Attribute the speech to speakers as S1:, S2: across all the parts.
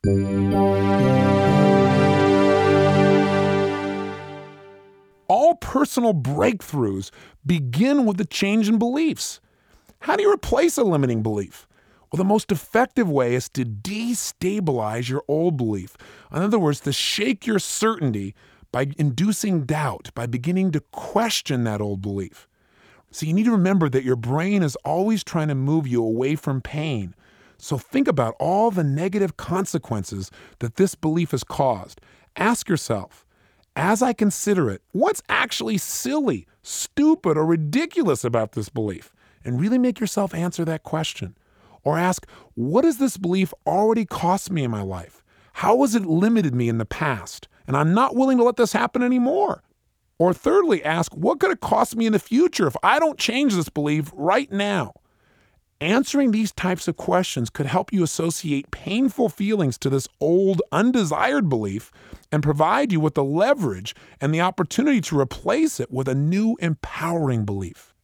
S1: All personal breakthroughs begin with a change in beliefs. How do you replace a limiting belief? Well, the most effective way is to destabilize your old belief. In other words, to shake your certainty by inducing doubt, by beginning to question that old belief. So you need to remember that your brain is always trying to move you away from pain. So think about all the negative consequences that this belief has caused. Ask yourself, as I consider it, what's actually silly, stupid, or ridiculous about this belief? And really make yourself answer that question. Or ask, what has this belief already cost me in my life? How has it limited me in the past? And I'm not willing to let this happen anymore. Or thirdly, ask, what could it cost me in the future if I don't change this belief right now? Answering these types of questions could help you associate painful feelings to this old, undesired belief and provide you with the leverage and the opportunity to replace it with a new, empowering belief.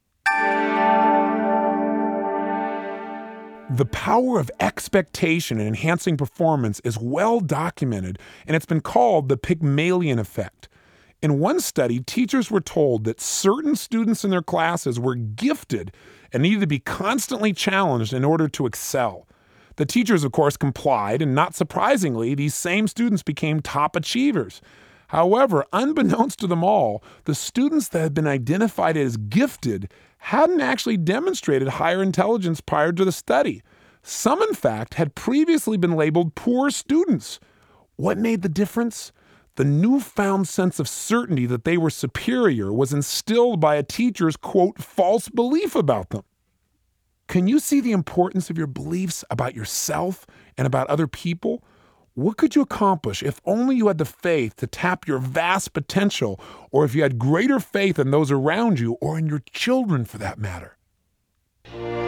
S1: The power of expectation in enhancing performance is well documented, and it's been called the Pygmalion effect. In one study, teachers were told that certain students in their classes were gifted and needed to be constantly challenged in order to excel. The teachers, of course, complied, and not surprisingly, these same students became top achievers. However, unbeknownst to them all, the students that had been identified as gifted hadn't actually demonstrated higher intelligence prior to the study. Some, in fact, had previously been labeled poor students. What made the difference? The newfound sense of certainty that they were superior was instilled by a teacher's, quote, false belief about them. Can you see the importance of your beliefs about yourself and about other people? What could you accomplish if only you had the faith to tap your vast potential, or if you had greater faith in those around you or in your children for that matter?